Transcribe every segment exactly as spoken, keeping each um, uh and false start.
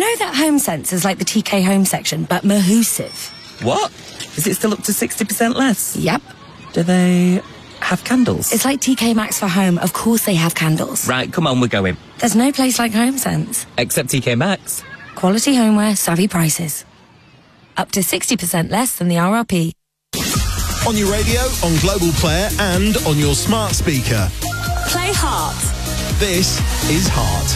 know that HomeSense is like the T K Home section, but Mahoosive. What? Is it still up to sixty percent less? Yep. Do they have candles? It's like T K Maxx for home. Of course they have candles. Right, come on, we're going. There's no place like HomeSense. Except T K Maxx. Quality homeware, savvy prices. Up to sixty percent less than the R R P. On your radio, on Global Player, and on your smart speaker. Play Heart. This is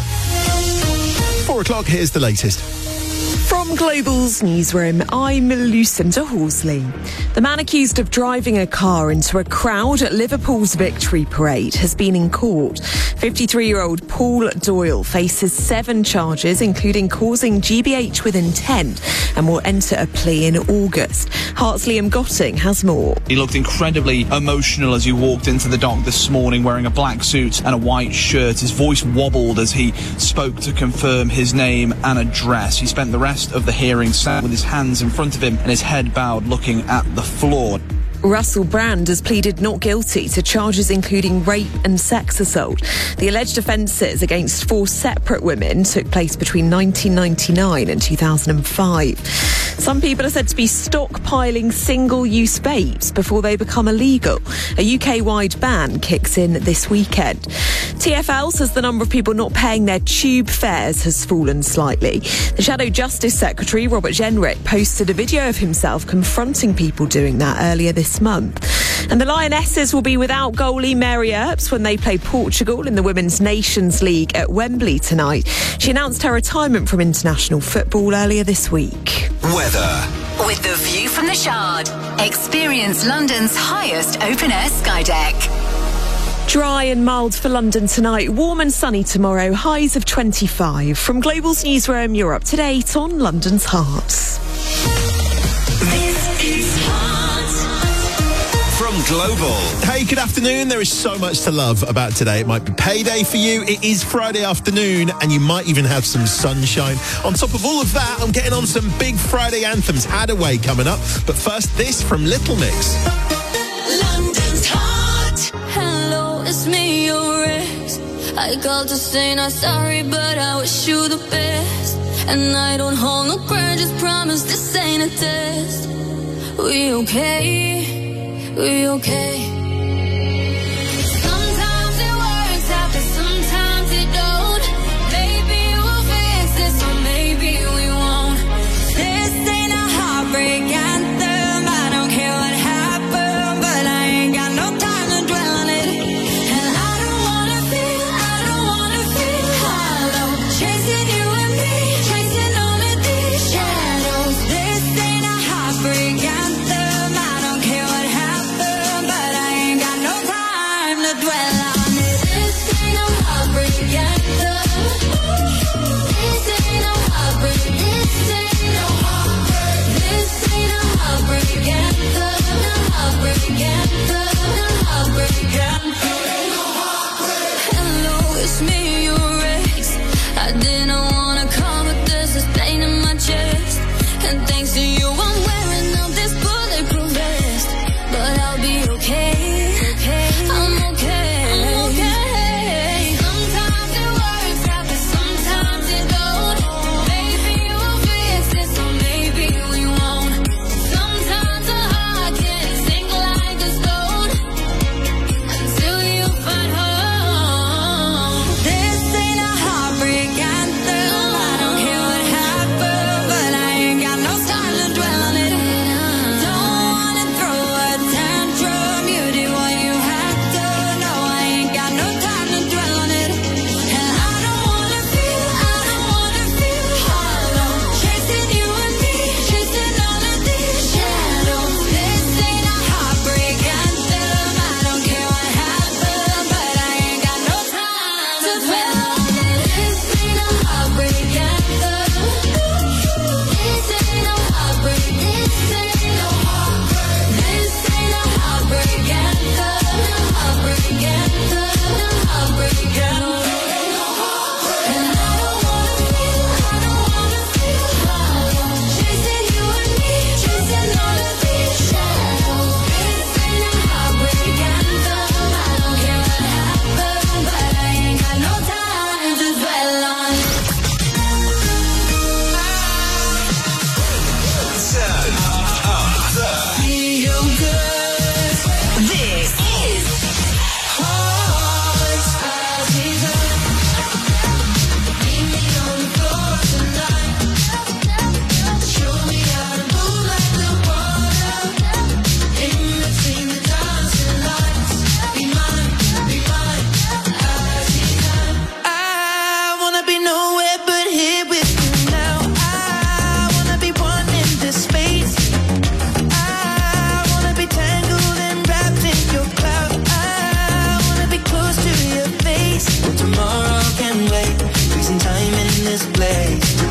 Heart. Four o'clock, here's the latest. From Global's newsroom, I'm Lucinda Horsley. The man accused of driving a car into a crowd at Liverpool's Victory Parade has been in court. fifty-three-year-old Paul Doyle faces seven charges, including causing G B H with intent, and will enter a plea in August. Heart's Liam Gotting has more. He looked incredibly emotional as he walked into the dock this morning wearing a black suit and a white shirt. His voice wobbled as he spoke to confirm his name and address. He spent the rest of the hearing sat with his hands in front of him and his head bowed, looking at the floor. Russell Brand has pleaded not guilty to charges including rape and sex assault. The alleged offences against four separate women took place between nineteen ninety-nine and two thousand five. Some people are said to be stockpiling single-use vapes before they become illegal. A U K-wide ban kicks in this weekend. T F L says the number of people not paying their tube fares has fallen slightly. The Shadow Justice Secretary, Robert Jenrick, posted a video of himself confronting people doing that earlier this month. And the Lionesses will be without goalie Mary Earps when they play Portugal in the Women's Nations League at Wembley tonight. She announced her retirement from international football earlier this week. Weather. With the view from the Shard, experience London's highest open-air sky deck. Dry and mild for London tonight, warm and sunny tomorrow, highs of twenty-five. From Global's newsroom, you're up to date on London's Hearts. This is Heart. From Global. Hey, good afternoon. There is so much to love about today. It might be payday for you. It is Friday afternoon, and you might even have some sunshine. On top of all of that, I'm getting on some big Friday anthems. Hadaway coming up. But first, this from Little Mix. London's Heart. Hello, it's me, your ex. I called to say not sorry, but I wish you the best. And I don't hold no grudges, promise this ain't a test. We okay? We okay? Sometimes it works out, but sometimes it don't. Maybe we'll fix this, or maybe we won't. This ain't a heartbreak anthem. I don't care what happened, but I ain't got no time to dwell on it. And I don't wanna feel, I don't wanna feel hollow. Chasing you and me, chasing only these shadows. This ain't a heartbreak anthem. I don't care what happened, but I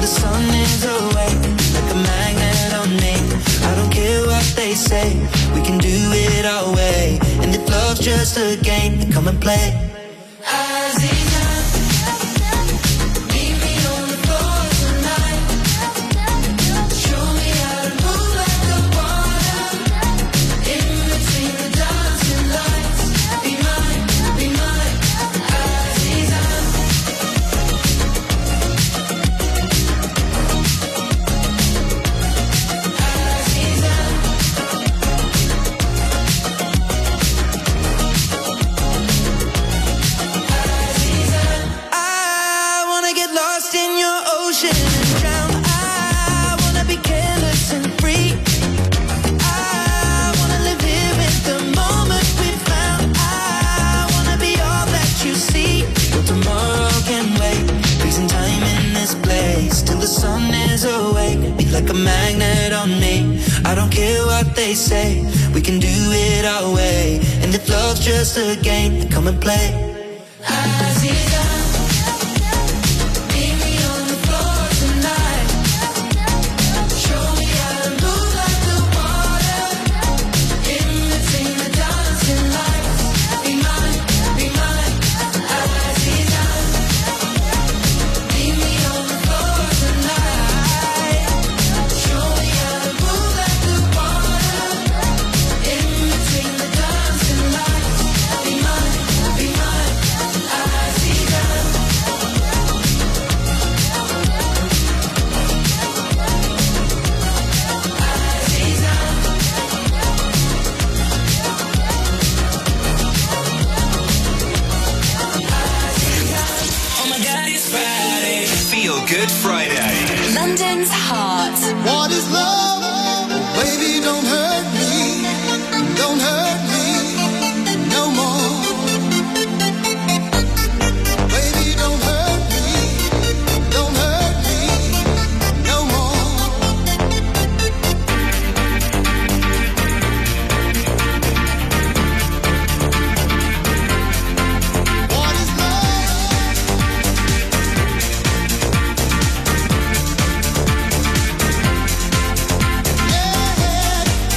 the sun is away, like a magnet on me. I don't care what they say, we can do it our way. And if love's just a game, then come and play. Aziza, meet me on the floor tonight. Show me how to move like the water. In between the dancing lights. Be mine, be mine, Aziza. Like a magnet on me. I don't care what they say, we can do it our way. And if love's just a game, then come and play. Aziza, meet me on the floor tonight. Show me how to move like the water. In between the dancing lights. Be mine, be mine, Aziza. Meet me on the floor tonight. Show me how to move like the water. In between the dancing lights. Be mine, be mine, Aziza. Oh my God, it's Friday. Feel Good Friday. London's heart. What is love? Baby, don't hurt me. Don't hurt me no more. Baby, don't hurt me. Don't hurt me no more. What is love? Yeah.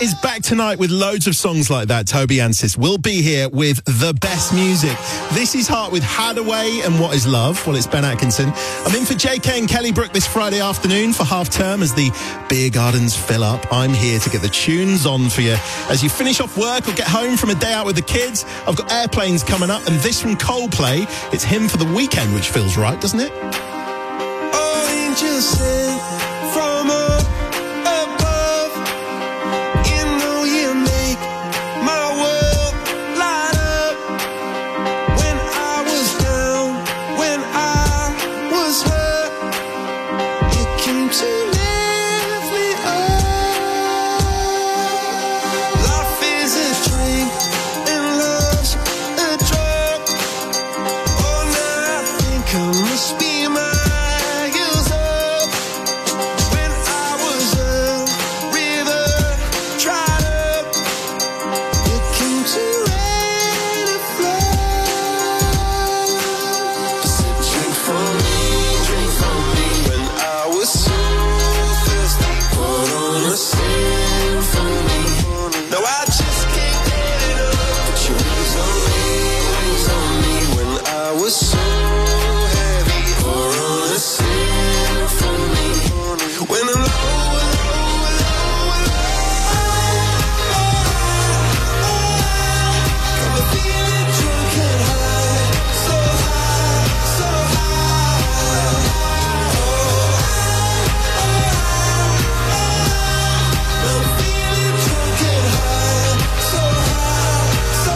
is back tonight with loads of songs like that. Toby Ansis will be here with the best music. This is Heart with Hadaway and What Is Love? Well, it's Ben Atkinson. I'm in for J K and Kelly Brook this Friday afternoon for half term as the beer gardens fill up. I'm here to get the tunes on for you as you finish off work or get home from a day out with the kids. I've got Airplanes coming up and this from Coldplay. It's Him for the Weekend, which feels right, doesn't it? Oh, angels sent from up above. You know you make my world light up. When I was down, when I was hurt, you came to lift me up. Life is a drink and love's a drug. Oh, now I think I must be miles up. When I was a river dried up, you came to rain and flood. Said, drink for me, drink for me. When I was so thirsty, put on a symphony. No, I just can't get it up. Put your wings on me, wings on me. When I was so heavy, pour on a symphony. When I'm low, low, low, low, I'm feeling drunk and high, so high, so high. I'm feeling drunk and high, so high, so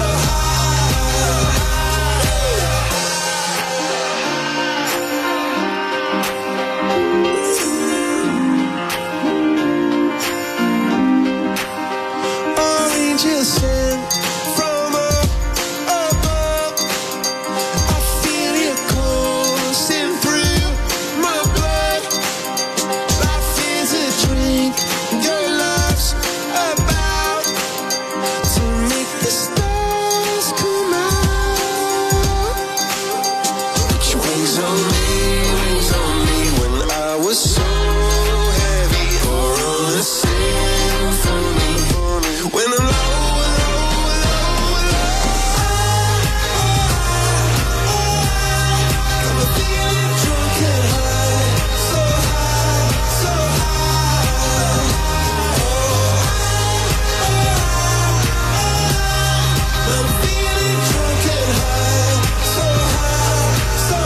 high. Angels sent from up above. I feel your coursing through my blood. Life is a drink, your love's about to make the stars come out. Put your wings on me, wings on me. When I was so heavy, pour on a symphony. When I'm low, low, low, low, I'm feeling drunk and high, so high, so high. I'm feeling drunk and high, so high, so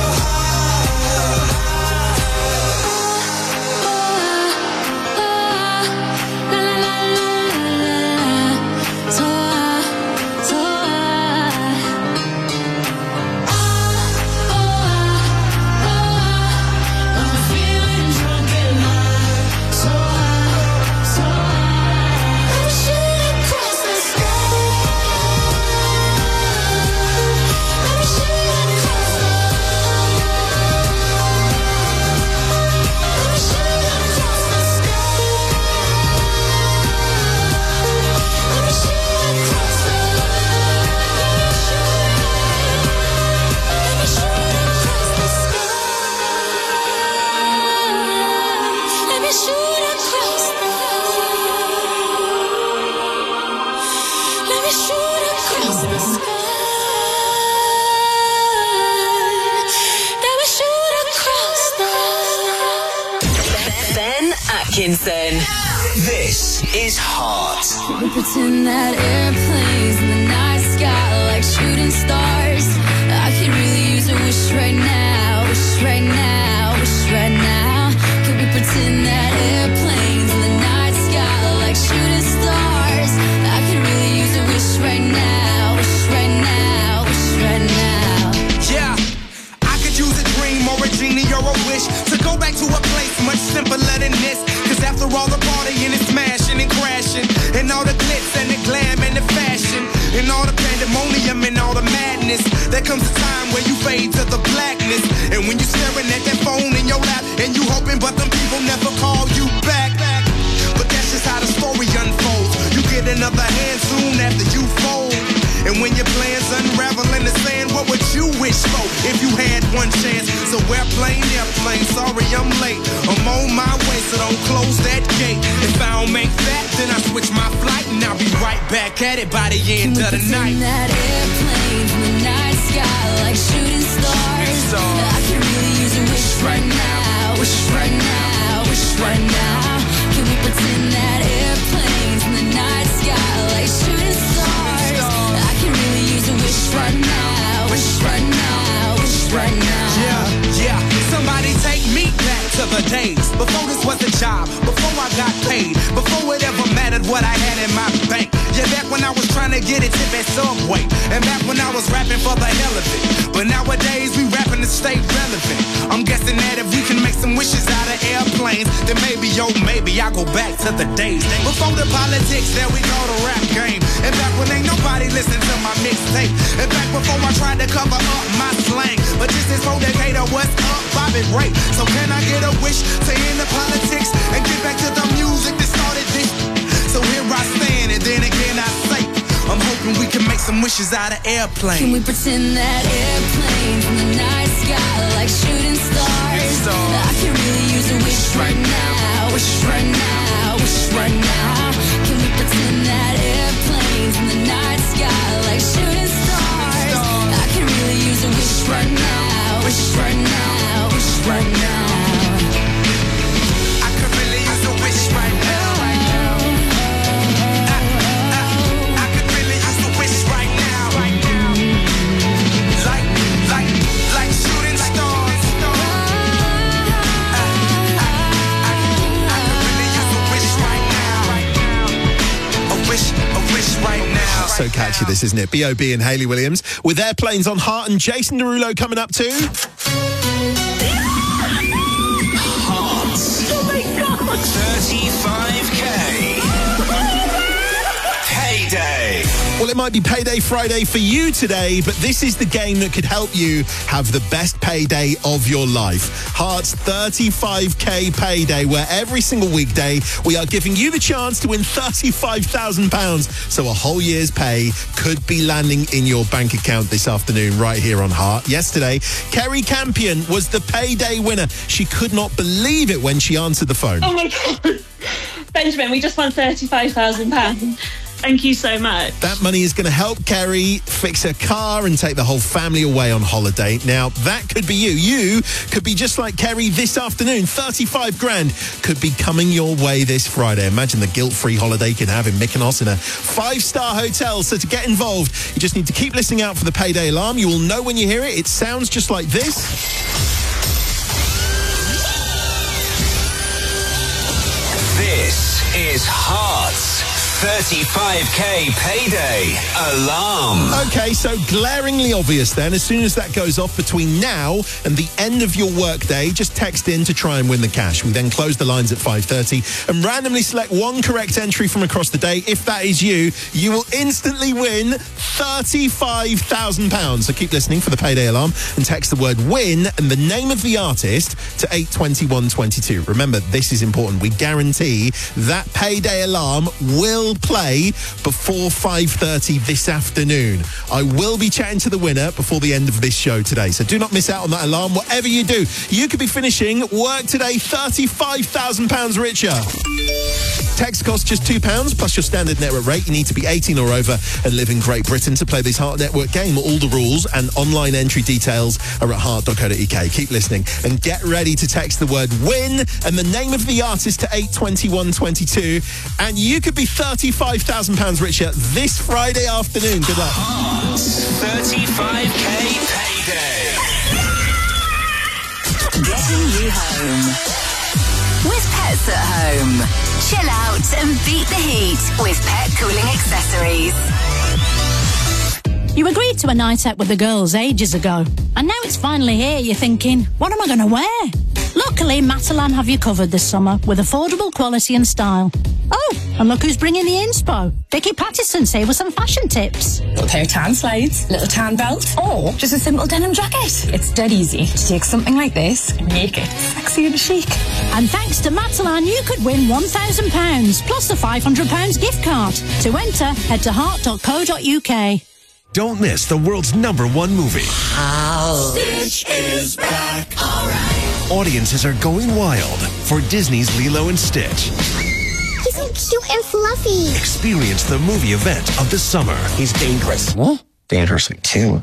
Ben Atkinson. This is Heart. We pretend that airplanes in the night sky like shooting stars. I could really use a wish right now, wish right now, wish right now. Could we pretend that airplanes in the night sky like shooting stars? I could really use a wish right now, wish right now, wish right now. Yeah, I could use a dream or a genie or a wish to go back to a place much simpler than this. Cause after all the partying and smashing and crashing, and all the glitz and the glam and the fashion, and all the pandemonium and all the madness, there comes a time where you fade to the blackness. And when you're staring at that phone in your lap, and you hoping but them people never call you back. But that's just how the story unfolds. You get another hand soon after you fold. And when your plans unravel in the sand, what would you wish for if you had one chance? So airplane, airplane, sorry I'm late. I'm on my way, so don't close that gate. If I don't make that, then I switch my flight and I'll be right back at it by the end of the night. That airplane from the night sky like shooting stars. I can really use a wish right now, wish right now, wish right now. Can we pretend that airplane from the night sky like shooting stars? I can really use a wish right now, wish right now, wish right now. Yeah, yeah. Somebody take me back to the days before this was a job, before I got paid, before it ever mattered what I had in my bank. Yeah, back when I was trying to get a tip at Subway, and back when I was rapping for the hell of it. But nowadays we rapping to stay relevant. I'm guessing that if we can make some wishes out of airplanes, then maybe, yo, maybe I'll go back to the days before the politics. There we go, the rap game. And back when ain't nobody listened to my mixtape, and back before I tried to cover up my slang. But this is for Decatur, what's up, Bobby Ray? So can I get a wish to end the politics and get back to the music that started this? So here I stand, and then again I say, I'm hoping we can make some wishes out of airplanes. Can we pretend that airplane from the night sky like shooting stars? I can really use a wish right now, wish right now, wish right now. Can we pretend that airplane from the night sky like shooting stars? I can really use a wish right now, wish right now, wish right now. I could really use a wish right now. So catchy this, isn't it? B O B and Hayley Williams with Airplanes on Heart, and Jason Derulo coming up too. Hearts. Oh my God. thirty-five K. Payday. Well, it might be Payday Friday for you today, but this is the game that could help you have the best payday of your life. Heart's thirty-five K Payday, where every single weekday we are giving you the chance to win thirty-five thousand pounds. So a whole year's pay could be landing in your bank account this afternoon right here on Heart. Yesterday, Kerry Campion was the Payday winner. She could not believe it when she answered the phone. Oh my God. Benjamin, we just won thirty-five thousand pounds. Thank you so much. That money is going to help Kerry fix her car and take the whole family away on holiday. Now, that could be you. You could be just like Kerry this afternoon. thirty-five grand could be coming your way this Friday. Imagine the guilt-free holiday you can have in Mykonos in a five-star hotel. So to get involved, you just need to keep listening out for the Payday alarm. You will know when you hear it. It sounds just like this. This is Heart's thirty-five K Payday alarm. Okay, so glaringly obvious then. As soon as that goes off between now and the end of your workday, just text in to try and win the cash. We then close the lines at five thirty and randomly select one correct entry from across the day. If that is you, you will instantly win thirty-five thousand pounds. So keep listening for the Payday alarm and text the word win and the name of the artist to eight twenty-one twenty-two. Remember, this is important. We guarantee that Payday alarm will play before five thirty this afternoon. I will be chatting to the winner before the end of this show today, so do not miss out on that alarm. Whatever you do, you could be finishing work today thirty-five thousand pounds richer. Text costs just two pounds plus your standard network rate. You need to be eighteen or over and live in Great Britain to play this Heart Network game. All the rules and online entry details are at heart dot co dot uk. Keep listening and get ready to text the word win and the name of the artist to eight twenty-one twenty-two, and you could be thirty-five thousand pounds richer this Friday afternoon. Good luck. Heart's thirty-five K Payday. Getting you home. With Pets at Home. Chill out and beat the heat with Pet Cooling Accessories. You agreed to a night out with the girls ages ago, and now it's finally here. You're thinking, what am I going to wear? Luckily, Matalan have you covered this summer with affordable quality and style. Oh, and look who's bringing the inspo. Vicky Pattison's here with some fashion tips. A pair of tan slides, little tan belt, or just a simple denim jacket. It's dead easy to take something like this and make it sexy and chic. And thanks to Matalan, you could win one thousand pounds plus a five hundred pounds gift card. To enter, head to heart dot co dot uk. Don't miss the world's number one movie. Stitch is back. All right. Audiences are going wild for Disney's Lilo and Stitch. He's so cute and fluffy. Experience the movie event of the summer. He's dangerous. What? Dangerously too.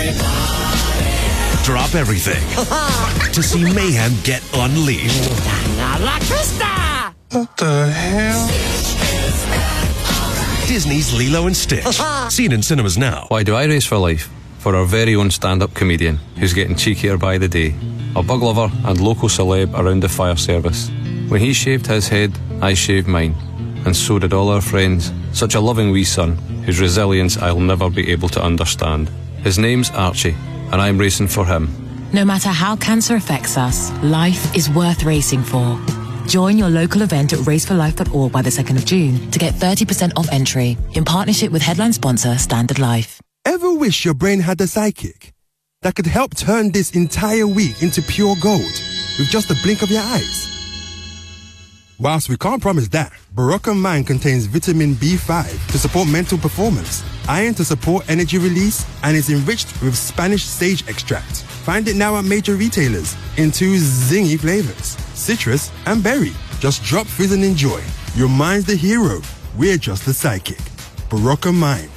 Drop everything to see mayhem get unleashed. La Krista! What the hell? Disney's Lilo and Stitch. Seen in cinemas now. Why do I race for life? For our very own stand-up comedian, who's getting cheekier by the day. A bug lover and local celeb around the fire service. When he shaved his head, I shaved mine. And so did all our friends. Such a loving wee son, whose resilience I'll never be able to understand. His name's Archie, and I'm racing for him. No matter how cancer affects us, life is worth racing for. Join your local event at race for life dot org by the second of June to get thirty percent off entry in partnership with headline sponsor Standard Life. Ever wish your brain had a sidekick that could help turn this entire week into pure gold with just a blink of your eyes? Whilst we can't promise that, Barocca Mind contains vitamin B five to support mental performance, iron to support energy release, and is enriched with Spanish sage extract. Find it now at major retailers in two zingy flavors, citrus and berry. Just drop fizz and enjoy. Your mind's the hero. We're just the sidekick. Barocca Mind.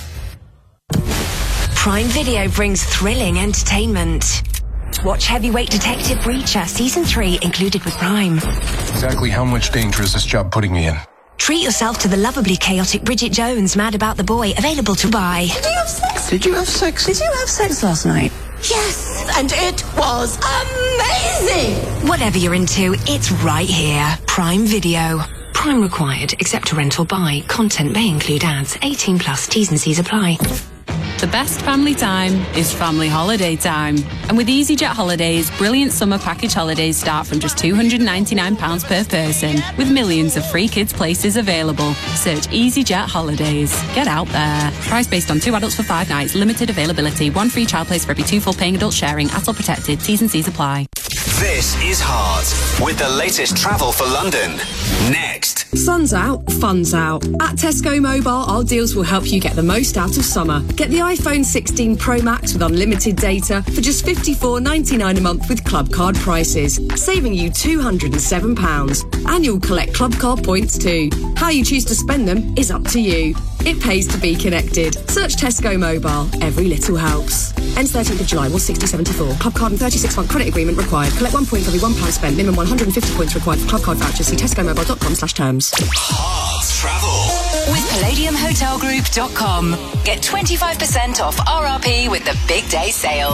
Prime Video brings thrilling entertainment. Watch Heavyweight Detective Reacher Season three included with Prime. Exactly how much danger is this job putting me in? Treat yourself to the lovably chaotic Bridget Jones Mad About the Boy, available to buy. Did you have sex? Did you have sex? Did you have sex last night? Yes, and it was amazing! Whatever you're into, it's right here. Prime Video. Prime required, except to rent or buy. Content may include ads. eighteen plus, T's and C's apply. The best family time is family holiday time. And with EasyJet Holidays, brilliant summer package holidays start from just two hundred ninety-nine pounds per person, with millions of free kids places available. Search EasyJet Holidays. Get out there. Price based on two adults for five nights, limited availability, one free child place for every two full paying adults sharing, A T L protected, T's and C's apply. This is Heart, with the latest travel for London. Next. Sun's out, fun's out. At Tesco Mobile, our deals will help you get the most out of summer. Get the iPhone sixteen Pro Max with unlimited data for just fifty-four ninety-nine a month with Club Card prices, saving you two hundred and seven pounds. And you'll collect Club Card points too. How you choose to spend them is up to you. It pays to be connected. Search Tesco Mobile. Every little helps. Ends thirteenth of July, was sixty seventy-four. Club Card and thirty-six month credit agreement required. Collect one point for every one pound spent. Minimum one hundred and fifty points required for Club Card vouchers. See tesco mobile dot com slash terms. Heart Travel. With palladium hotel group dot com. Get twenty-five percent off R R P with the big day sale.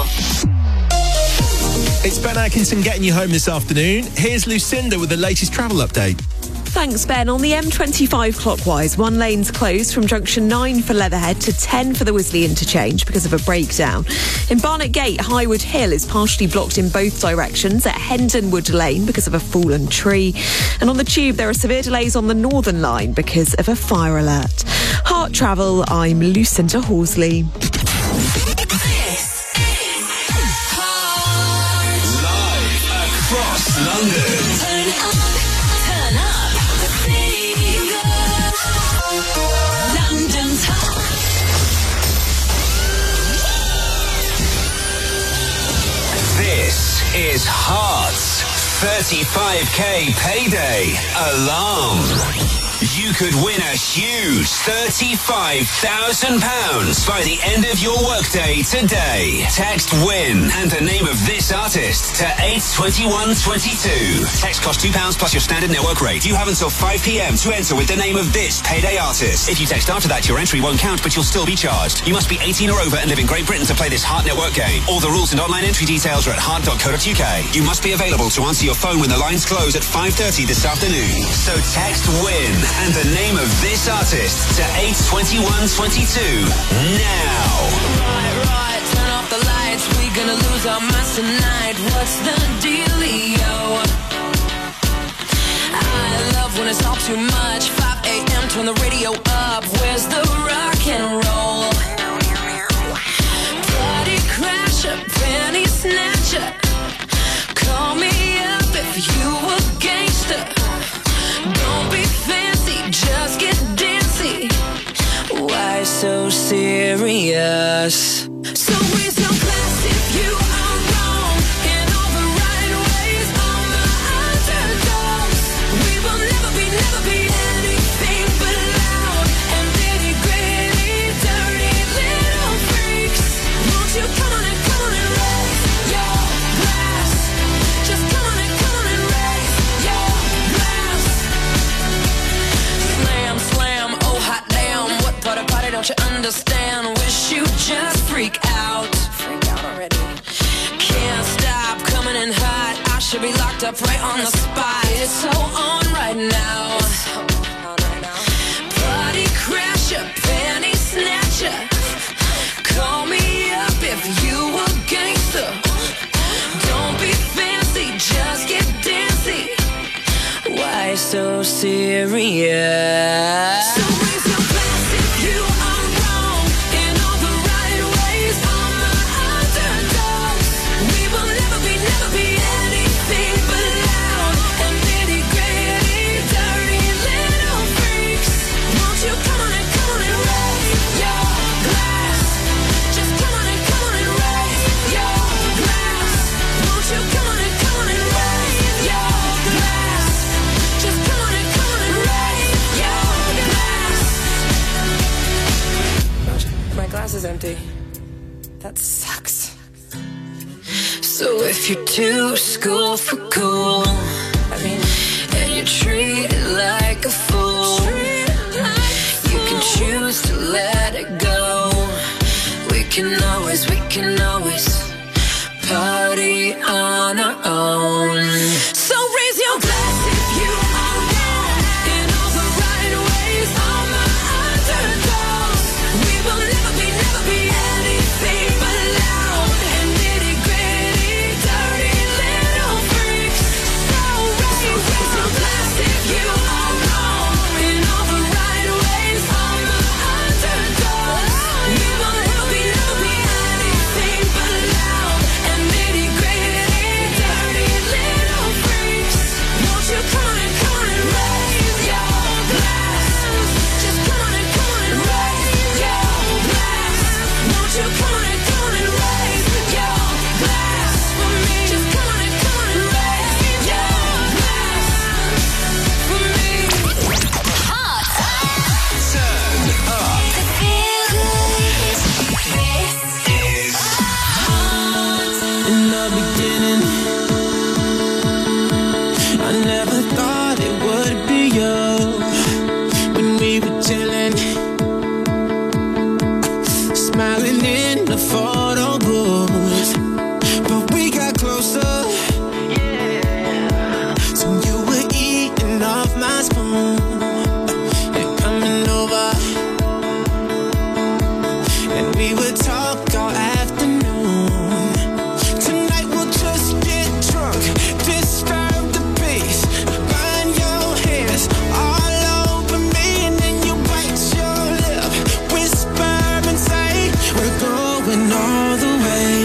It's Ben Atkinson getting you home this afternoon. Here's Lucinda with the latest travel update. Thanks, Ben. On the M twenty-five clockwise, one lane's closed from junction nine for Leatherhead to ten for the Wisley interchange because of a breakdown. In Barnet Gate, Highwood Hill is partially blocked in both directions at Hendonwood Lane because of a fallen tree. And on the Tube, there are severe delays on the Northern Line because of a fire alert. Heart Travel, I'm Lucinda Horsley. Live across London. Turn up, turn up. The city goes. London Talk. This is Heart's thirty-five K payday alarm. You could win a huge thirty-five thousand pounds by the end of your workday today. Text WIN and the name of this artist to eight twenty-one twenty-two. Text costs two pounds plus your standard network rate. You have until five p.m. to enter with the name of this payday artist. If you text after that, your entry won't count, but you'll still be charged. You must be eighteen or over and live in Great Britain to play this Heart Network game. All the rules and online entry details are at heart dot co dot uk. You must be available to answer your phone when the lines close at five thirty this afternoon. So text WIN and the name of this artist to eight twenty-one twenty-two now. Right, right, turn off the lights. We gonna lose our minds tonight. What's the dealio? I love when it's all too much. five a.m. turn the radio up. Where's the rock and roll? Party crasher, penny snatcher. Call me up if you a gangster. Don't be fancy, just get dancy. Why so serious? So raise your glass if you are wrong in all the right ways. All my underdogs, we will never be, never be anything but loud and nitty gritty, dirty little freaks. Won't you come on and come on and raise your glass? Just come on and come on and raise your glass. Slam, slam, oh hot damn, what part of party don't you understand? Wish you just freak out. Freak out already. Can't stop coming in hot. I should be locked up right on the spot. It's so on right now. Party crasher, panty snatcher. Call me up if you a gangster. Don't be fancy, just get dancy. Why so serious? So raise your glass if you are wrong in all the right ways. All my underdogs, we will never be, never be anything but loud and nitty gritty, dirty little freaks. Won't you come on and come on and raise your glass? Just come on and come on and raise your glass. Won't you come on and come on and raise your glass? Just come on and come on and raise your glass. My glass is empty. That sucks. So if you're too school for cool, I mean, and you treat it like a fool, you can choose to let it go. We can always, we can always party on our own. So raise your glass if you are wrong in all the right ways. All my underdogs, we will never be, never be anything but loud and nitty gritty, dirty little freaks. So raise your glass if you are wrong in all the right ways. All my underdogs, we will never be, never be anything but loud and nitty gritty, dirty little freaks. Won't you come on and come on and raise your glass? Just come on and come on and raise your glass. Won't you come on and come on and raise your glass for me? Just come on and come on and raise your glass for me. Turn up. In the beginning, I never thought it would be you. When we were chilling, smiling in the photo booth, but we got closer. So you were eating off my spoon and coming over, and we would talk all afternoon. Tonight we'll just get drunk, disturb the peace, burn your hands all over me, and then you bite your lip, whisper and say we're going all the way.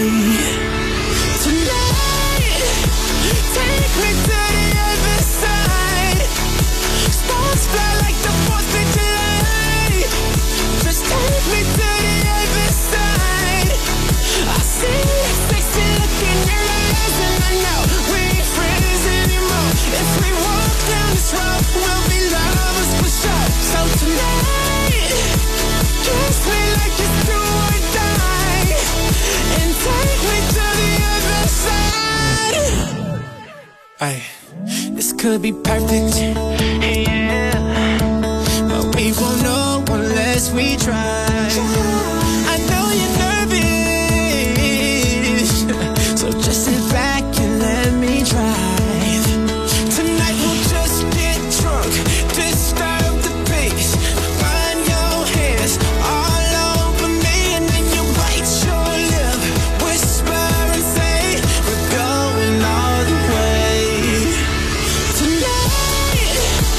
Tonight, take me to the other side. Stars fly like the fourth of July. Just take me to the other side. I see that sexy look in your eyes, and I know we ain't friends anymore. If we walk down this road, we'll be lovers for sure. So tonight, kiss me like it's do or die, and take me to the other side. Ay, this could be perfect, yeah, but we won't know unless we try. I know you're nervous, so just sit back and let me drive. Tonight we'll just get drunk, disturb the peace, burn your hands all over me, and then you bite your lip, whisper and say we're going all the way. Tonight,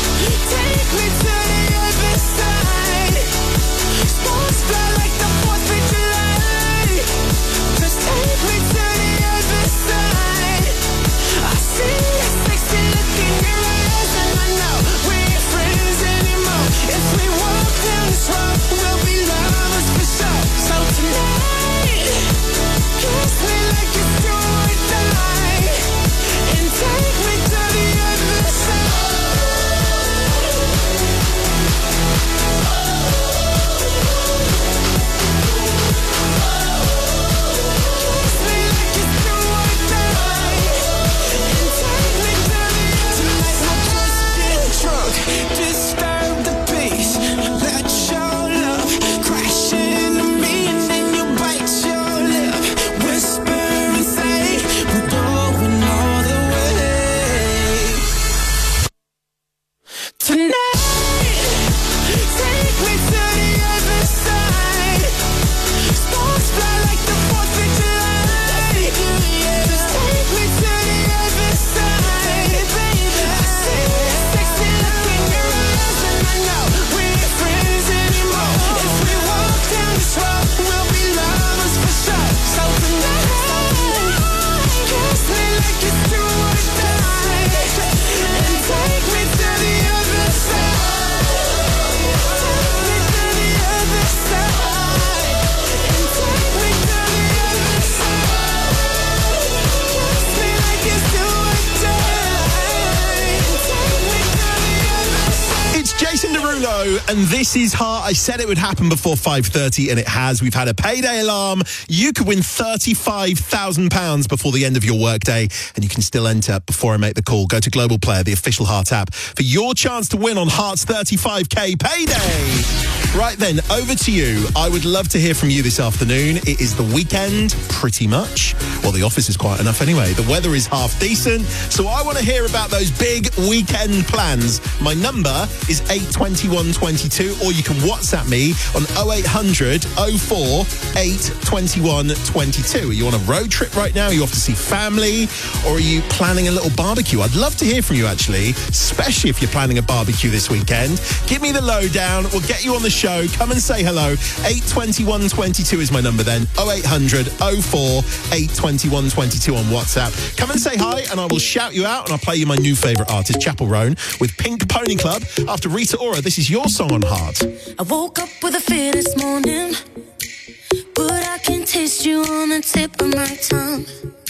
Blue, and this is Heart. I said it would happen before five thirty, and it has. We've had a payday alarm. You could win thirty-five thousand pounds before the end of your workday, and you can still enter before I make the call. Go to Global Player, the official Heart app, for your chance to win on Heart's thirty-five K payday. Right then, over to you. I would love to hear from you this afternoon. It is the weekend, pretty much. Well, the office is quiet enough anyway. The weather is half decent, so I want to hear about those big weekend plans. My number is eight twenty-one twenty-two, or you can WhatsApp me on oh eight hundred oh four eight twenty-one twenty-two. Are you on a road trip right now? Are you off to see family? Or are you planning a little barbecue? I'd love to hear from you, actually, especially if you're planning a barbecue this weekend. Give me the lowdown. We'll get you on the show. Come and say hello. eight twenty-one twenty-two is my number then. oh eight hundred oh four eight twenty-one twenty-two on WhatsApp. Come and say hi, and I will shout you out, and I'll play you my new favourite artist, Chapel Roan, with Pink Pony Club. After Rita Ora, this is your song on Heart. I woke up with a fear this morning, but I can taste you on the tip of my tongue.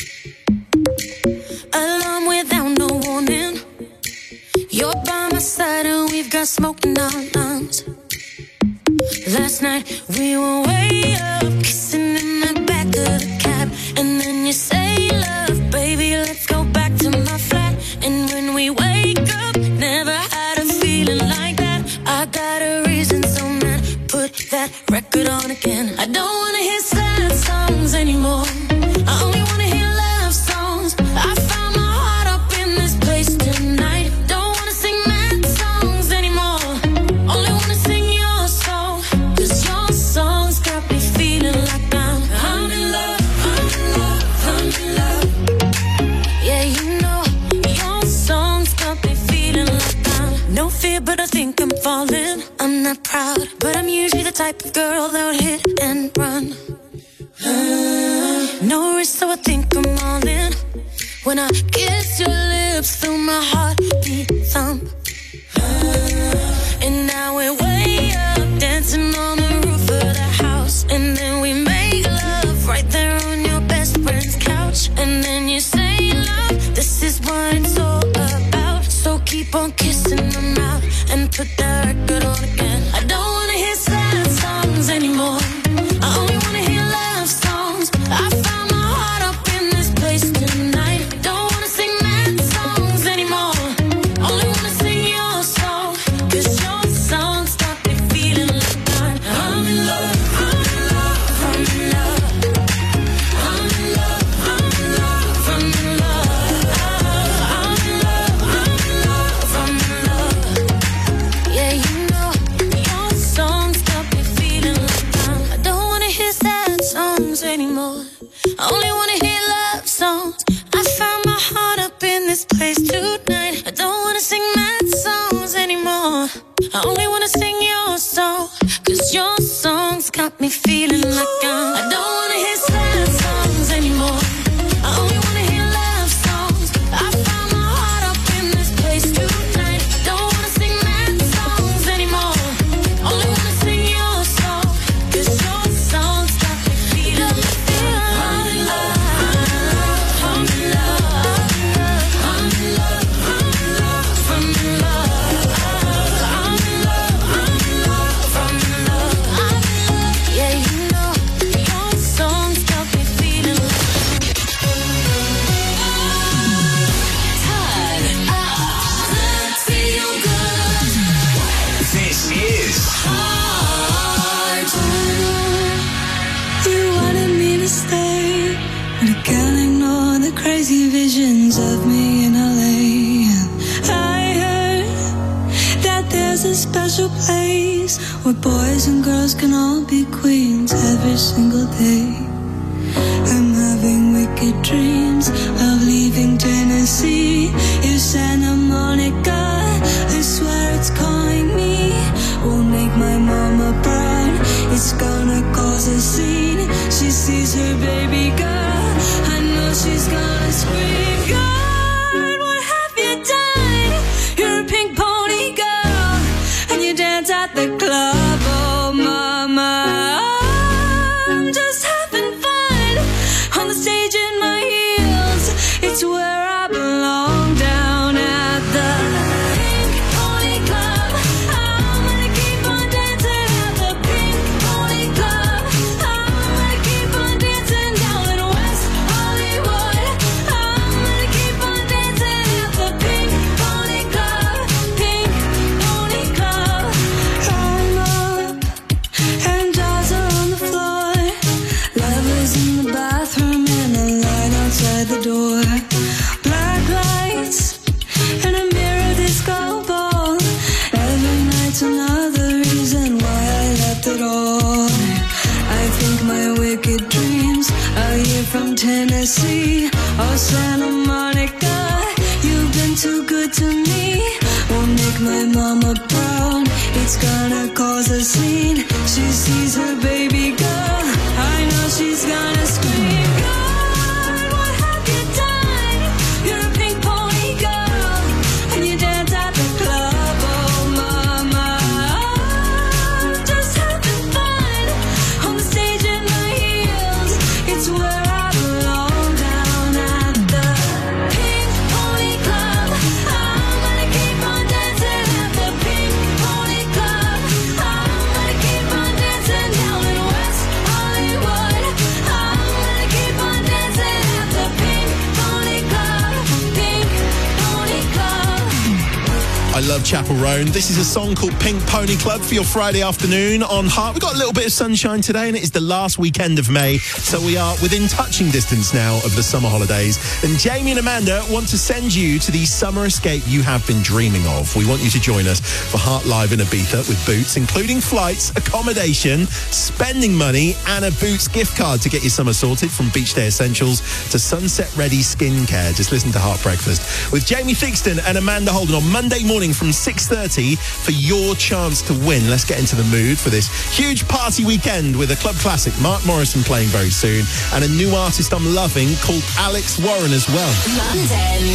Alarm without no warning. You're by my side and we've got smoke in our lungs. Last night we were way up, kissing in the back of the cab, and then you say, love, baby, let's go back to my flat. And when we wake up, never had a feeling like that. I got a reason, so man, put that record on again. I don't wanna hear sad songs anymore. I only wanna hear love songs. I found my heart up in this place tonight. Don't wanna sing mad songs anymore. Only wanna sing your song, 'cause your songs got me feeling like I'm, I'm in love, I'm in love, I'm in love. Yeah, you know, your songs got me feeling like I'm no fear, but I think I'm falling. I'm not proud, but I'm usually the type of girl that would hit and run. Uh, no risk, so I think I'm all in. When I kiss your lips, feel my heartbeat thump. Uh, and now we're way up, dancing on the roof of the house. And then we make love right there on your best friend's couch. And then you say, love, this is what it's all about. So keep on kissing them out and put that record on again. I don't wanna hear sad songs anymore. I only wanna hear love songs. I found my heart up in this place tonight. Don't wanna sing mad songs anymore. Only wanna sing your song, 'cause your songs got me feeling like I'm, I'm in love, I'm in love, I'm in love. I'm in love, I'm in love, I'm in love. I'm in love, I'm in love, I'm in love. Yeah, you know, your songs got me feeling like I'm, I don't wanna hear sad songs anymore. I only wanna hear love songs. I found my heart up in this place tonight. I don't wanna sing mad songs anymore. I only wanna sing your song, 'cause your songs got me feeling like I'm, I don't wanna hear sad songs anymore. I only wanna hear love songs. I found my heart up in this place tonight. I don't wanna sing mad songs anymore. Only wanna sing your song, 'cause your songs got me feeling like I'm in love, I'm in love, I'm in love, I'm in love, I'm in love, I'm in love, I'm in love, I'm in love, I'm in love. Yeah, you know, your songs got me feeling like turn up, feel good. This is Heart. You wanted me to stay, but I can't ignore the crazy visions of me in L A. I heard that there's a special place where boys and girls can all be queens every single day. I'm having wicked dreams of leaving Tennessee. If Santa Monica, I swear it's calling me, will make my mama proud. It's gonna cause a scene. She sees her baby girl, I know she's gonna scream. God, what have you done? You're a pink pony girl, and you dance at the club. Oh, mama, I'm just having fun on the stage in my heels. It's where I belong, down at the Pink Pony Club. I'm gonna keep way from Tennessee or Santa Monica. You've been too good to me. Won't make my mama proud. It's gonna cause a scene. She sees her baby girl. I know she's gonna scream. God, what have you done? You're a pink pony girl, and you dance at the club. Oh, mama, I'm just having fun on the stage in my heels. It's where I belong, down at the Pink Pony Club. I'm gonna keep on dancing at the Pink Pony Club. I'm gonna keep on dancing down in West Hollywood. I'm gonna keep on dancing at the Pink Pony Club. Pink Pony Club. I love Chapel Roan. This is a song called Pink Pony Club for your Friday afternoon on Heart. We've got a little bit of sunshine today, and it is the last weekend of May, so we are within touching distance now of the summer holidays. And Jamie and Amanda want to send you to the summer escape you have been dreaming of. We want you to join us for Heart Live in Ibiza with Boots, including flights, accommodation, spending money, and a Boots gift card to get your summer sorted, from beach day essentials to sunset ready skincare. Just listen to Heart Breakfast with Jamie Theakston and Amanda Holden on Monday morning from six thirty for your chance to win. Let's get into the mood for this huge party weekend with a club classic, Mark Morrison, playing very soon, and a new artist I'm loving called Alex Warren as well. London.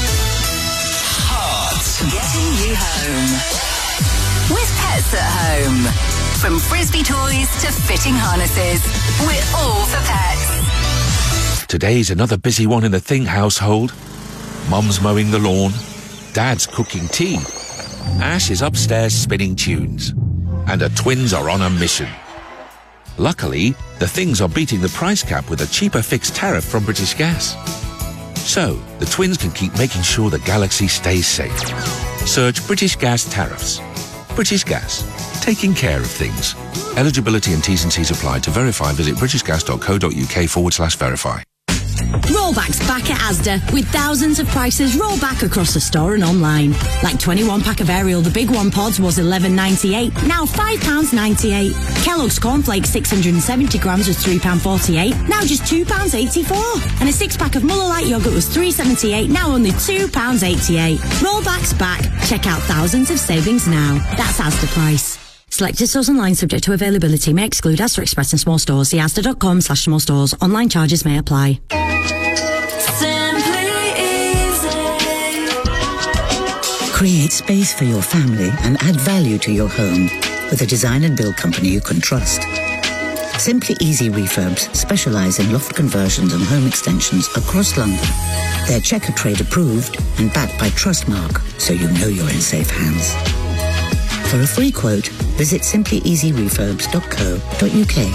Heart. Getting you home. With Pets at Home. From frisbee toys to fitting harnesses, we're all for pets. Today's another busy one in the Think household. Mum's mowing the lawn. Dad's cooking tea. Ash is upstairs spinning tunes. And her twins are on a mission. Luckily, the Things are beating the price cap with a cheaper fixed tariff from British Gas. So, the twins can keep making sure the galaxy stays safe. Search British Gas tariffs. British Gas. Taking care of things. Eligibility and T's and C's apply. To verify, visit britishgas.co.uk forward slash verify. Rollback's back at Asda with thousands of prices rollback across the store and online. Like twenty-one pack of Ariel, the big one pods was eleven ninety-eight, now five pounds ninety-eight. Kellogg's cornflakes six hundred seventy grams was three pounds forty-eight, now just two pounds eighty-four. And a six pack of Muller Light yogurt was three pounds seventy-eight, now only two pounds eighty-eight. Rollback's back. Check out thousands of savings now. That's Asda price. Selected stores online subject to availability may exclude Asda Express and small stores. See asda.com slash small stores. Online charges may apply. Create space for your family and add value to your home with a design and build company you can trust. Simply Easy Refurbs specialise in loft conversions and home extensions across London. They're Checker Trade approved and backed by Trustmark, so you know you're in safe hands. For a free quote, visit simply easy refurbs dot co dot uk.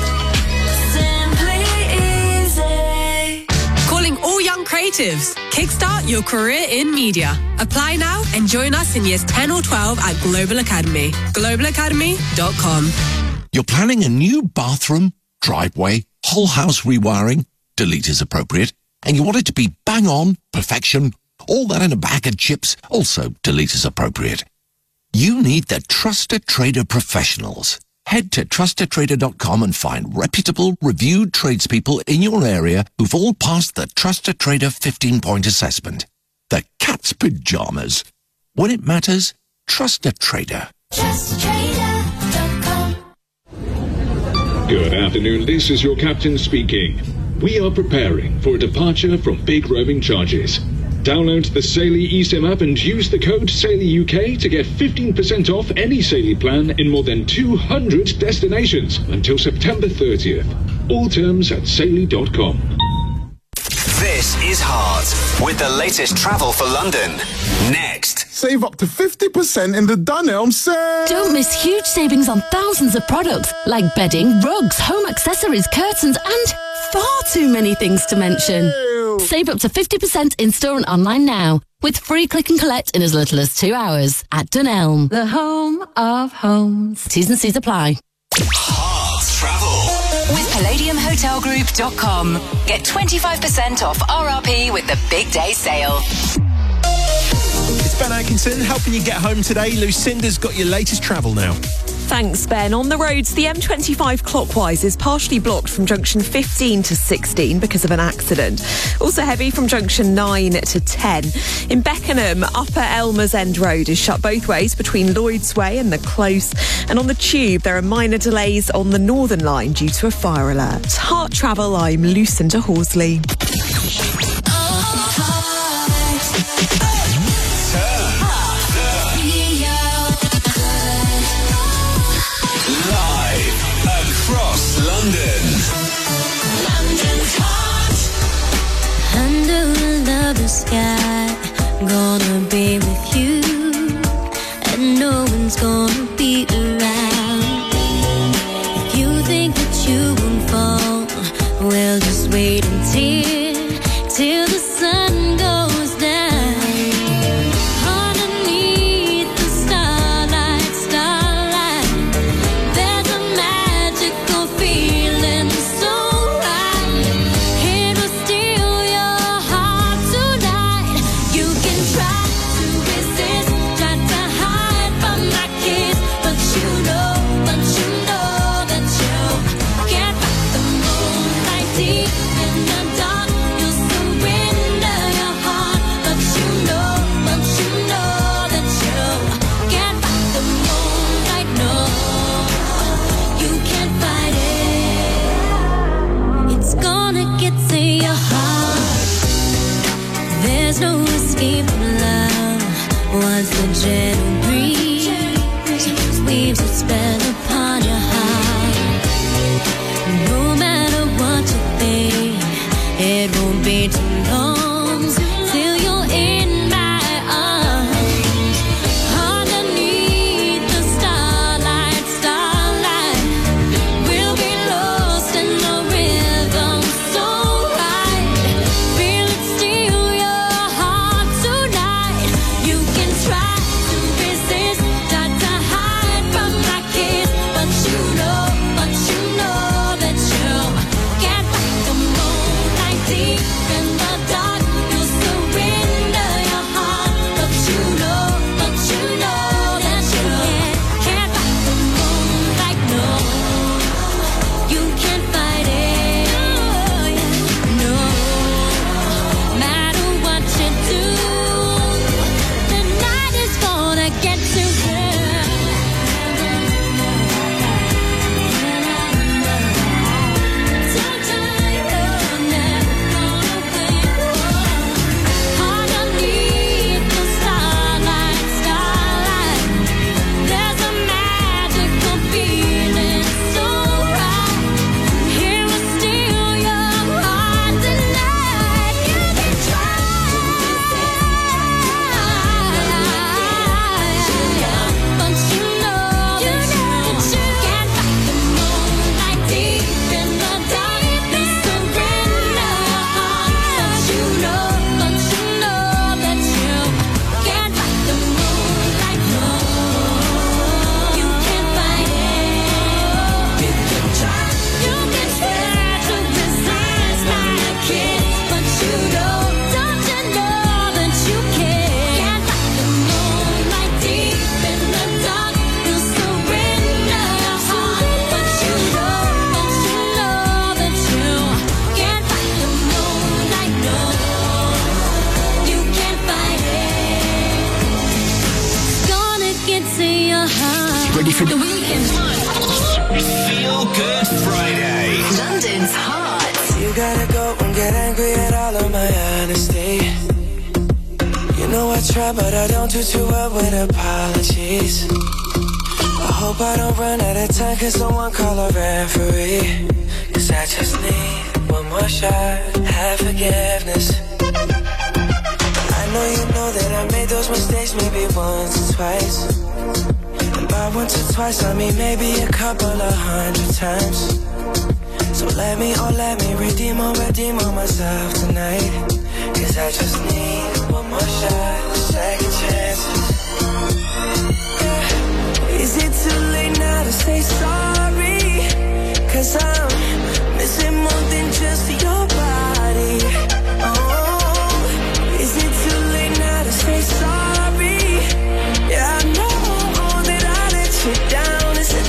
Calling all young creatives. Kickstart your career in media. Apply now and join us in years ten or twelve at Global Academy. global academy dot com. You're planning a new bathroom, driveway, whole house rewiring, delete is appropriate, and you want it to be bang on, perfection, all that in a bag of chips, also delete is appropriate. You need the Trusted Trader professionals. Head to trusted trader dot com and find reputable, reviewed tradespeople in your area who've all passed the Trusted Trader fifteen-point assessment. The cat's pajamas. When it matters, trust a trader. trust trader dot com. Good afternoon, this is your captain speaking. We are preparing for a departure from big roaming charges. Download the Saily eSIM app and use the code SAILYUK to get fifteen percent off any Saily plan in more than two hundred destinations until September thirtieth. All terms at saily dot com. This is Heart with the latest travel for London. Next. Save up to fifty percent in the Dunelm sale. Don't miss huge savings on thousands of products like bedding, rugs, home accessories, curtains, and far too many things to mention. Save up to fifty percent in-store and online now with free click and collect in as little as two hours at Dunelm, the home of homes. T's and C's apply. Heart Travel With palladium hotel group dot com. Get twenty-five percent off R R P with the big day sale. It's Ben Atkinson helping you get home today. Lucinda's got your latest travel now. Thanks, Ben. On the roads, the M twenty-five clockwise is partially blocked from junction fifteen to sixteen because of an accident. Also heavy from junction nine to ten. In Beckenham, Upper Elmers End Road is shut both ways between Lloyds Way and the Close. And on the Tube, there are minor delays on the Northern Line due to a fire alert. Heart travel, I'm Lucinda Horsley. Under another sky, gonna be with you, and no one's gonna be around. If you think that you won't fall, well, just wait until, till the sun goes down. Underneath the starlight, starlight, there's a magical feeling so right. It will steal your heart tonight. You can try to resist, try to hide from my kiss, but you know, but you know that you can't fight the moonlight deep in the dark. You'll surrender your heart, but you know, but you know that you can't fight the moonlight. No, you can't fight it. It's gonna get to your heart. There's no escape from love once the gentle breeze weaves its spell upon your heart. No matter what you think, it won't be too long till you're in my arms. Underneath the starlight, starlight, we'll be lost in the rhythm so right. Feel it steal your heart tonight. You can try to resist, try to hide from my kiss, but you know, but you know that you can't fight the moonlight deep in the dark. You'll surrender your heart, but you know, but you know that you can't fight the moonlight. No, you can't fight it. No, matter what you do, the night is gonna get to you. Underneath the starlight, starlight, there's a magical feeling so right. Here will steal your heart tonight. You can try, but you know that you can't fight the moonlight deep in the dark. You surrender your heart, but you know, but you know that you can't fight the moonlight. No, you can't fight it. You can try, you can try to resist my kiss, but you know, don't you know that you can't fight the moonlight deep in the dark. You surrender your heart, but you know, but you know that you can't fight the moonlight. No, you can't fight it. It's gonna get to your heart. Ready for the weekend? Feel Good Friday. London's Heart. You gotta go and get angry at all of my honesty. You know I try, but I don't do too well with apologies. I hope I don't run out of time, cause someone call a referee. Cause I just need one more shot, have forgiveness. I know you know that I made those mistakes maybe once or twice. And by once or twice I mean maybe a couple of hundred times. So let me, oh let me redeem or redeem on myself tonight. Cause I just need one more shot, second chances. Yeah. Is it too late now to say sorry? Cause I'm missing more than just your body. Oh, is it too late now to say sorry? Yeah, I know that I let you down. Is it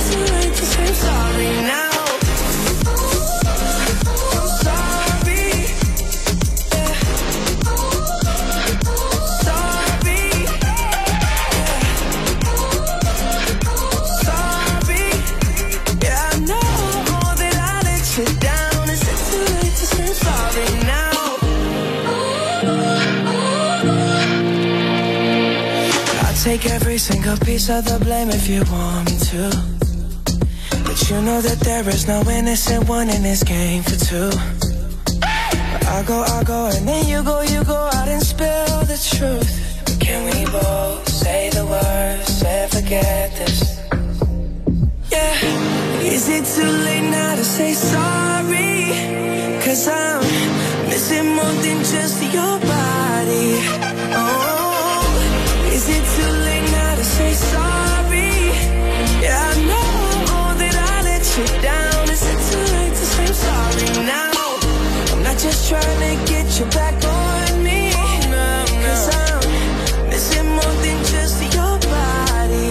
take every single piece of the blame if you want me to. But you know that there is no innocent one in this game for two. But I go, I go, and then you go, you go out and spill the truth. But can we both say the words and forget this? Yeah. Is it too late now to say sorry? Cause I'm missing more than just your body. Oh, is it too late now to say sorry? Yeah, I know that I let you down. Is it too late to say I'm sorry now? I'm not just trying to get you back on me. Cause I'm missing more than just your body.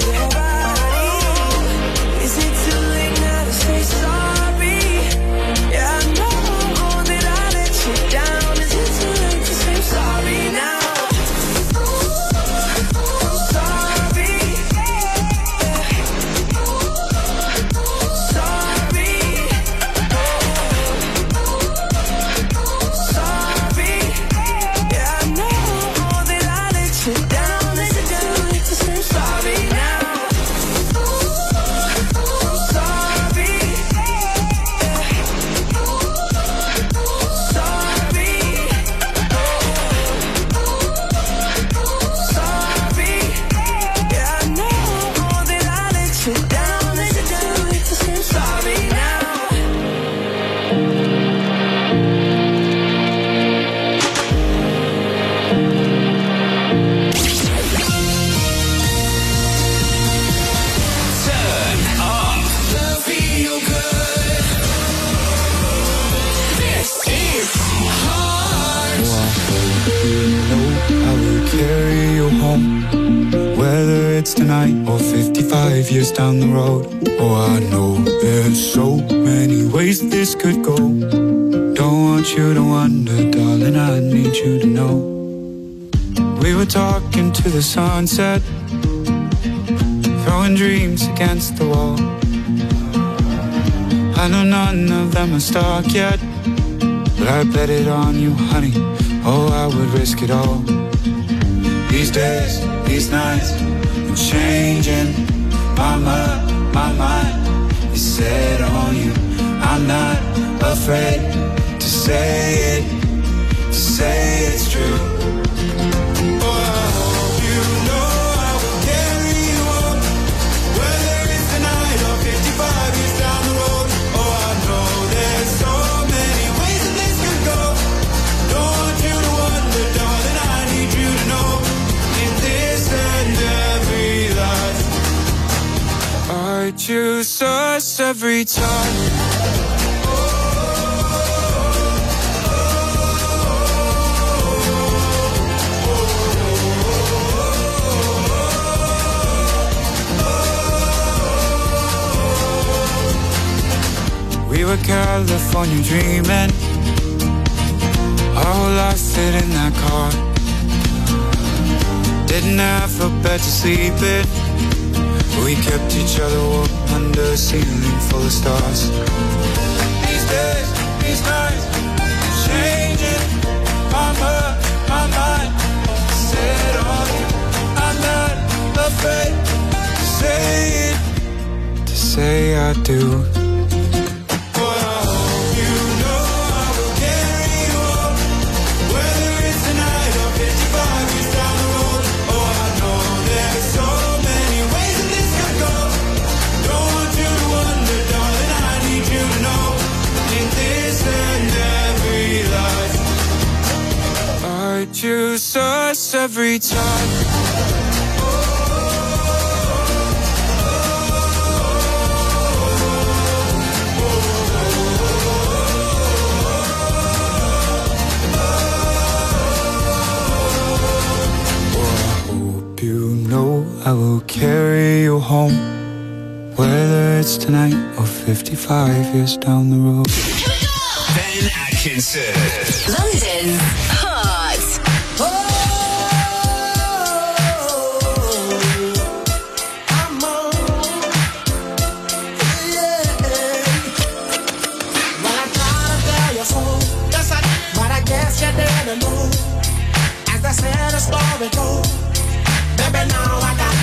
Is it too late now to say sorry? Yeah, I know that I let you down. Is it too late to say I'm sorry now? Tonight or fifty-five years down the road. Oh, I know there's so many ways this could go. Don't want you to wonder, darling, I need you to know. We were talking to the sunset, throwing dreams against the wall. I know none of them are stuck yet, but I bet it on you, honey. Oh, I would risk it all. These days, these nights, changing my mind, my mind is set on you. I'm not afraid to say it, to say it's true. Oh, I hope you know I will carry you on, whether it's tonight or fifty-five years down the road. Oh, I know there's so many ways that this could go. Don't want you to wonder, darling, I need you to know. In this and every life, I choose us every time. We were California dreaming, our whole life fit in that car. Didn't have a bed to sleep in, we kept each other warm under a ceiling full of stars. These days, these nights, changing my mind, my mind set on you. I'm not afraid to say it, to say I do. Choose us every time. I will carry you home, whether it's tonight or fifty-five years down the road. Ben Atkinson, London's Heart. Well, I gotta tell you so, yes I did, but I guess you didn't know. As I said, the story goes, baby, now I got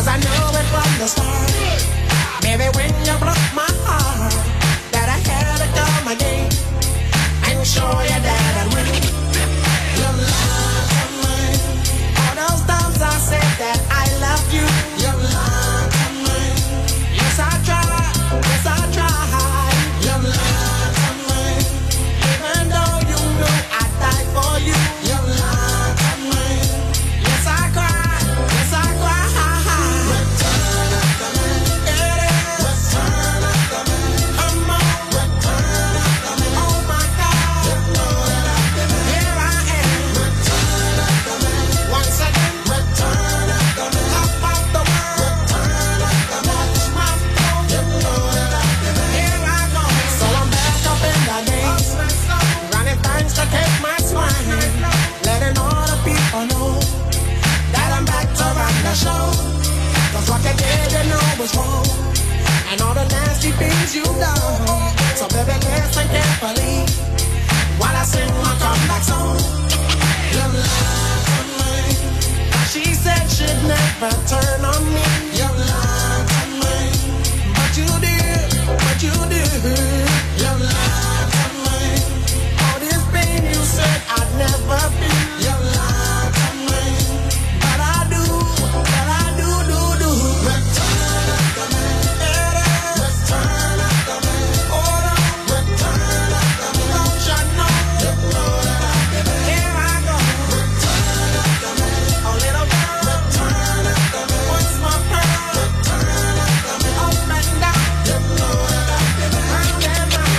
Cause I know it from the start. Baby, when you broke my heart, that I had to come again and show you that I win. You lied to me. All those times I said that I loved you. You lied to me. Yes, I tried. Yes, I tried. You lied to me. Even though you knew I'd die for you. You lied to me. Yes, I cried. Yes, I cried. Return of the man. It is. Return of the man. Come on. Return of the man. Oh my God. You know that I've been there. Here I am. Return of the man. Once again. Return of the man. Top of the world. Return of the man. Watch my flow. You know that I've been there. Here I go. So I'm back up in the game. Running things to take my swing. Letting all the people know that I'm back to run the show. Cause what you did, you know was wrong. And all the nasty things you've done. So baby, listen carefully while I sing my comeback song. You lied to me. She said she'd never turn on me. You lied to me. But you did, but you did. You lied to me. All this pain you said I'd never feel. You lied to me. But I do, but I do, do, do. Return of the man. It is. Return of the man. Hold on. Return of the man. Don't you know? You know that I've been there. Here I go. Return of the man. A little girl. Return of the man. What's my pearl? Return of the man. Up and down. You know that I've been there. Round and round.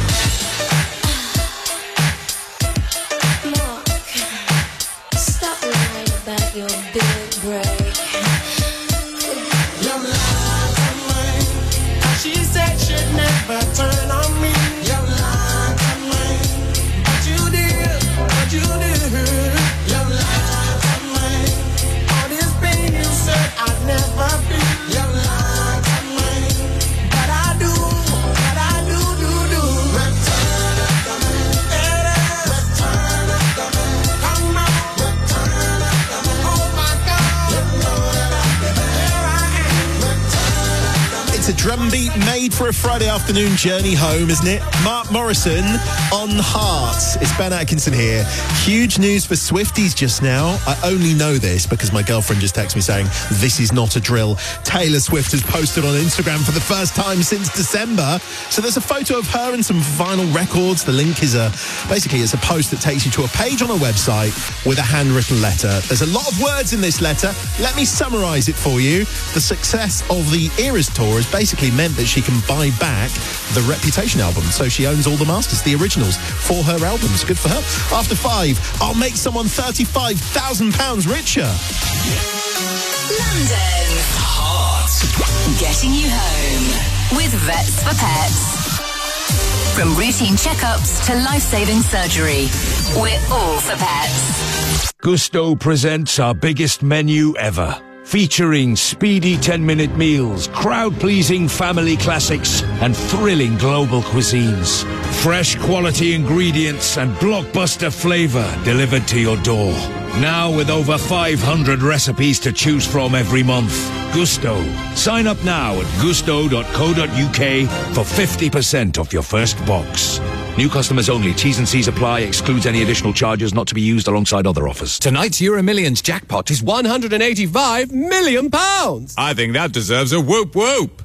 Mark, stop lying about your big break. You lied to me. She said she'd never turn on me. You lied to me. But you did, but you did. You lied to me. All this pain you said I'd never feel. You lied to me. But I do, but I do, do, do. Return of the man. It is. Return of the man. Come on. Return of the man. Oh my God. You know that I've been there. Here I am. Return of the man. It's a drum beat made for a Friday afternoon journey home, isn't it? Mark Morrison on Hearts. It's Ben Atkinson here. Huge news for Swifties just now. I only know this because my girlfriend just texted me saying, this is not a drill. Taylor Swift has posted on Instagram for the first time since December. So there's a photo of her and some vinyl records. The link is a, basically it's a post that takes you to a page on her website with a handwritten letter. There's a lot of words in this letter. Let me summarize it for you. The success of the Eras tour has basically meant that she can buy back the Reputation album. So she owns all the masters, the originals, for her albums. Good for her. After five, I'll make someone thirty-five thousand pounds richer. London. Heart. Getting you home with Vets for Pets. From routine checkups to life-saving surgery, we're all for pets. Gusto presents our biggest menu ever. Featuring speedy ten-minute meals, crowd-pleasing family classics, and thrilling global cuisines. Fresh quality ingredients and blockbuster flavor delivered to your door. Now with over five hundred recipes to choose from every month. Gusto. Sign up now at gusto dot co dot uk for fifty percent off your first box. New customers only. T's and C's apply. Excludes any additional charges not to be used alongside other offers. Tonight's Euro Millions jackpot is one hundred eighty-five million pounds. I think that deserves a whoop whoop.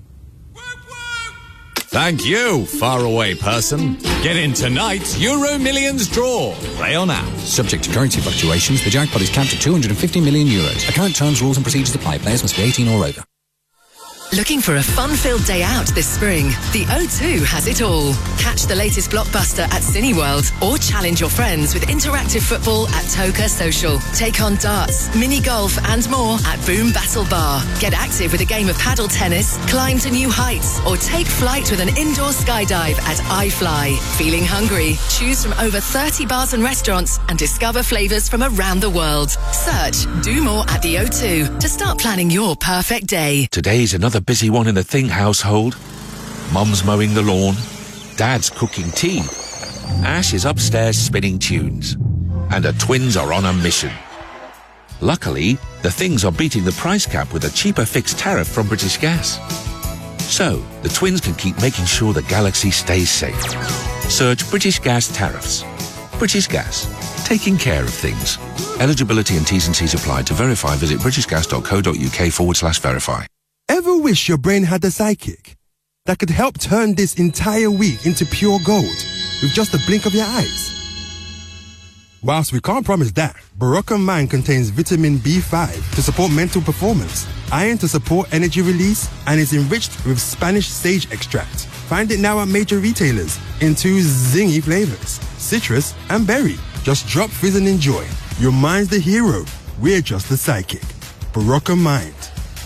Thank you, faraway person. Get in tonight's Euro Millions draw. Play on app. Subject to currency fluctuations, the jackpot is capped at two hundred fifty million euros. Account terms, rules and procedures apply. Players must be eighteen or over. Looking for a fun-filled day out this spring? The O two has it all. Catch the latest blockbuster at Cineworld or challenge your friends with interactive football at Toka Social. Take on darts, mini golf and more at Boom Battle Bar. Get active with a game of paddle tennis, climb to new heights or take flight with an indoor skydive at iFly. Feeling hungry? Choose from over thirty bars and restaurants and discover flavours from around the world. Search Do More at the O two to start planning your perfect day. Today's another busy one in the Think household. Mum's mowing the lawn, Dad's cooking tea, Ash is upstairs spinning tunes, and her twins are on a mission. Luckily, the things are beating the price cap with a cheaper fixed tariff from British Gas. So, the twins can keep making sure the galaxy stays safe. Search British Gas tariffs. British Gas, taking care of things. Eligibility and T's and C's apply. To verify, visit britishgas.co.uk forward slash verify. Ever wish your brain had a sidekick that could help turn this entire week into pure gold with just a blink of your eyes? Whilst we can't promise that, Barocca Mind contains vitamin B five to support mental performance, iron to support energy release, and is enriched with Spanish sage extract. Find it now at major retailers in two zingy flavors, citrus and berry. Just drop fizz and enjoy. Your mind's the hero. We're just the sidekick. Barocca Mind.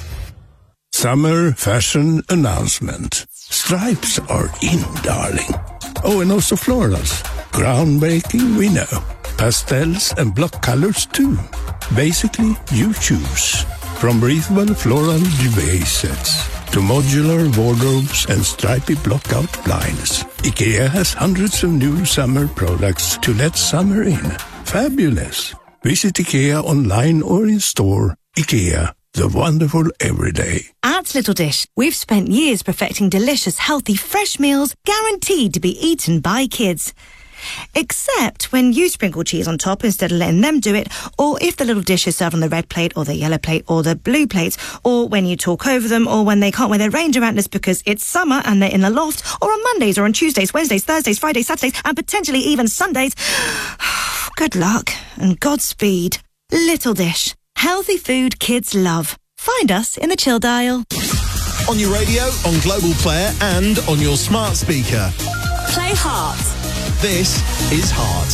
Summer fashion announcement. Stripes are in, darling. Oh, and also florals. Groundbreaking, we know. Pastels and block colors too. Basically, you choose. From breathable floral duvet sets to modular wardrobes and stripy block-out blinds, IKEA has hundreds of new summer products to let summer in. Fabulous. Visit IKEA online or in store. IKEA, the wonderful everyday. At Little Dish, we've spent years perfecting delicious, healthy, fresh meals guaranteed to be eaten by kids. Except when you sprinkle cheese on top instead of letting them do it, or if the little dish is served on the red plate or the yellow plate or the blue plate, or when you talk over them, or when they can't wear their Ranger antlers because it's summer and they're in the loft, or on Mondays or on Tuesdays, Wednesdays, Thursdays, Fridays, Saturdays, and potentially even Sundays. Good luck and Godspeed. Little Dish. Healthy food kids love. Find us in the chill dial. On your radio, on Global Player, and on your smart speaker. Play Heart. This is Heart.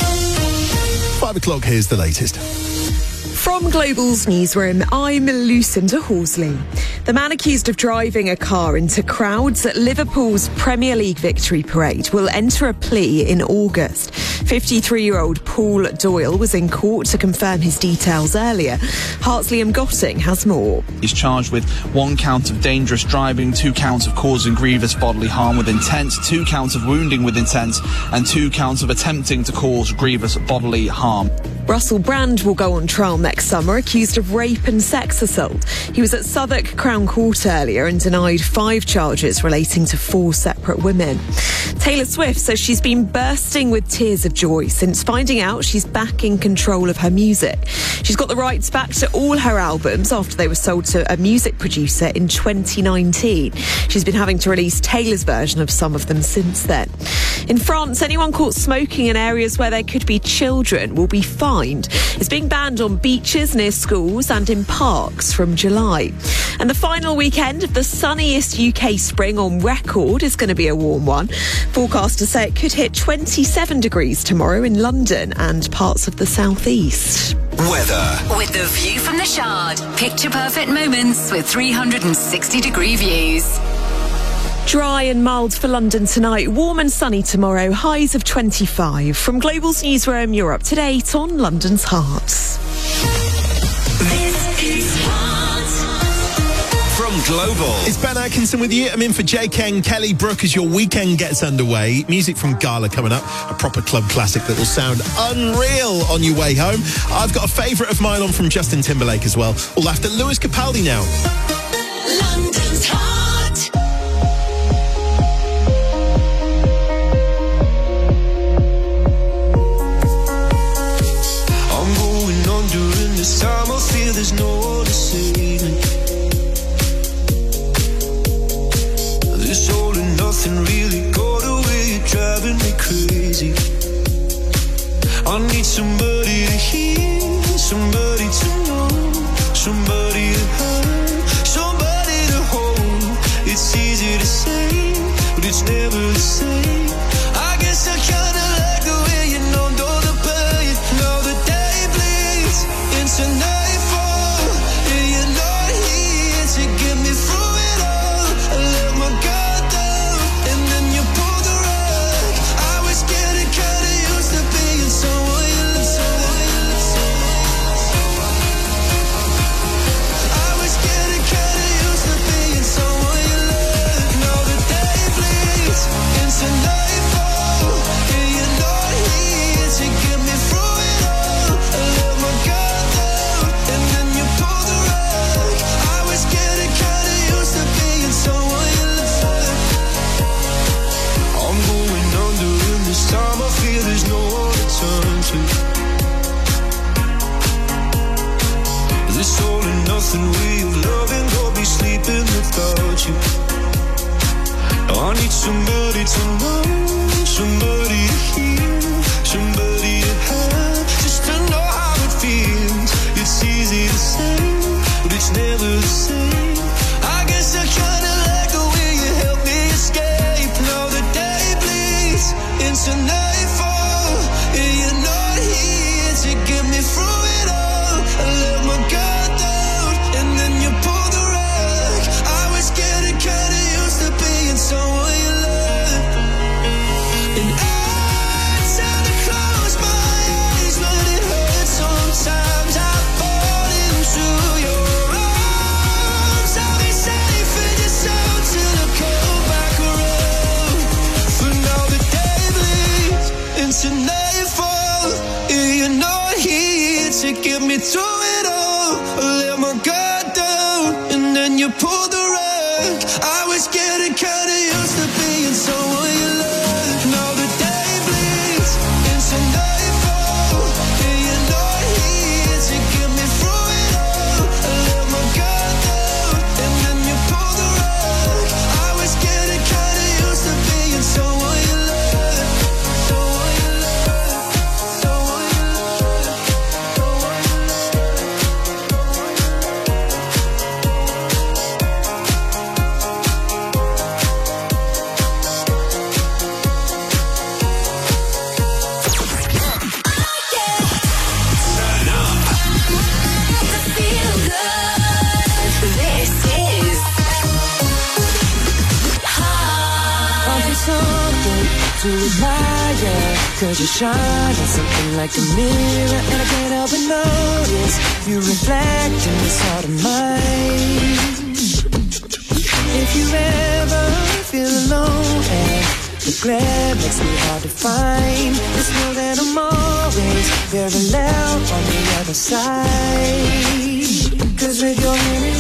Five o'clock, here's the latest. From Global's newsroom, I'm Lucinda Horsley. The man accused of driving a car into crowds at Liverpool's Premier League victory parade will enter a plea in August. fifty-three-year-old Paul Doyle was in court to confirm his details earlier. Heart's Liam Gotting has more. He's charged with one count of dangerous driving, two counts of causing grievous bodily harm with intent, two counts of wounding with intent, and two counts of attempting to cause grievous bodily harm. Russell Brand will go on trial next summer, accused of rape and sex assault. He was at Southwark Crown Court earlier and denied five charges relating to four separate women. Taylor Swift says she's been bursting with tears of joy since finding out she's back in control of her music. She's got the rights back to all her albums after they were sold to a music producer in twenty nineteen. She's been having to release Taylor's version of some of them since then. In France, anyone caught smoking in areas where there could be children will be fined. It's being banned on beaches, near schools and in parks from July. And the final weekend of the sunniest U K spring on record is going to be a warm one. Forecasters say it could hit twenty-seven degrees tomorrow in London and parts of the southeast. Weather. With the view from the Shard. Picture perfect moments with three hundred sixty degree views. Dry and mild for London tonight, warm and sunny tomorrow, highs of twenty-five. From Global's newsroom, you're up to date on London's Hearts. This is Heart. From Global. It's Ben Atkinson with you. I'm in for J. Ken, Kelly Brook as your weekend gets underway. Music from Gala coming up, a proper club classic that will sound unreal on your way home. I've got a favourite of mine on from Justin Timberlake as well. All after Lewis Capaldi now. London's Heart. This time I feel there's no one to save me. This all and nothing really got away, driving me crazy. I need somebody to hear, somebody to know, somebody to have, somebody to hold. It's easy to say, but it's never the same. I guess I kinda like the way you know, know the pain. Now the day bleeds into nightfall, and you're not here to get me through it all. I let my guard down, and then you pulled the rug. I was getting kinda used to being someone you love. I was getting kinda used to being someone you love. Now the day bleeds into night. nothing way of loving or be sleeping without you. I need somebody to know, somebody to hear, somebody to have, just to know how it feels. It's easy to say, but it's never the same. I guess I kinda like the way you help me escape. Now the day bleeds into nightfall, and you're not here to get me through it all. I let my guard down, and then you pull the rug. I was getting kinda used to being someone you love, and I tend to close my eyes, but it hurts sometimes. I fall into your arms. I'll be safe in your soul till I come back around. For now the day bleeds into nightfall, and you're not here to get me through it all. I let my guard down, and then you pulled the rug. I was getting kinda used to being someone you love. Now the day bleeds into nightfall, and you're not here to get me through it all. I let my guard down, and then you pulled the rug. I was getting kinda used to being someone you love, someone you love, someone you love, someone you This is I'll be something to admire, cause you shine on something like a mirror, and I can't help but notice you reflect in this heart of mine. If you ever feel alone and the glare makes me hard to find, just know that I'm always very loud on the other side. Cause with your hand in